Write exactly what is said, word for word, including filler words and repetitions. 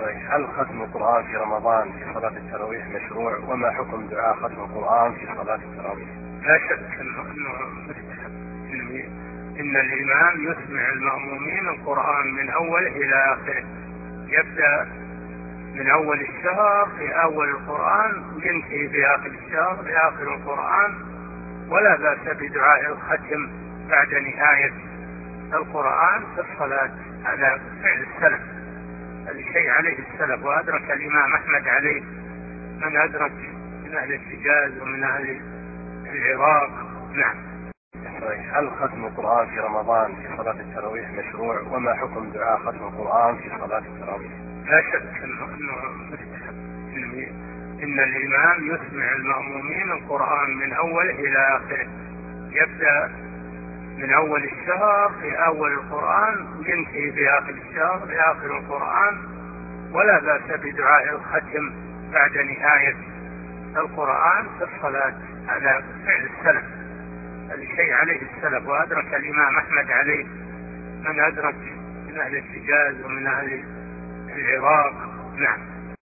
هل ختم القرآن في رمضان في صلاة التراويح مشروع؟ وما حكم دعاء ختم القرآن في صلاة التراويح؟ لا شك انه مستحب. ان الامام يسمع المأمومين القرآن من اوله الى اخره، يبدأ من اول الشهر في اول القرآن وينتهي في اخر الشهر في اخر القرآن، ولا بأس بدعاء الختم بعد نهاية القرآن في الصلاة. هذا فعل السلف، الشيء عليه السلف، وأدرك الإمام أحمد عليه من أدرك من أهل الحجاز ومن أهل العراق. نعم. هل ختم القرآن في رمضان في صلاة التراويح مشروع؟ وما حكم دعاء ختم القرآن في صلاة التراويح؟ لا شك انه مستحب. ان الامام يسمع المأمومين القرآن من اوله الى اخره، يبدأ من اول الشهر في اول القرآن وينتهي في اخر الشهر في اخر القرآن، ولا بأس بدعاء الختم بعد نهاية القرآن في الصلاة. هذا فعل السلف، الشيء عليه السلف، وأدرك الإمام أحمد عليه من أدرك من أهل الحجاز ومن أهل العراق. نعم.